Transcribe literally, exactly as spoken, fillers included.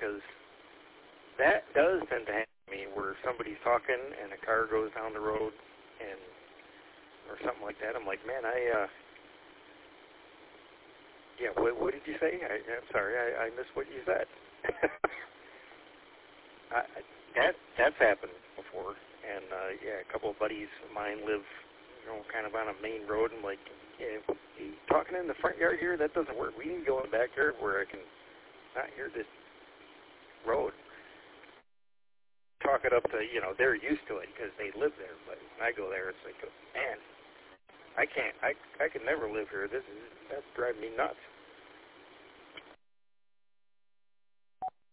because that does tend to happen to me where somebody's talking and a car goes down the road and or something like that. I'm like, man, I, uh, yeah, what, what did you say? I, I'm sorry, I, I missed what you said. I, that that's happened before, and uh, yeah, a couple of buddies of mine live, you know, kind of on a main road. And like, yeah, talking in the front yard here, that doesn't work. We need to go in the backyard where I can not hear this road. Talk it up to, you know, they're used to it because they live there. But when I go there, it's like, man, I can't, I I could never live here. This is that's driving me nuts.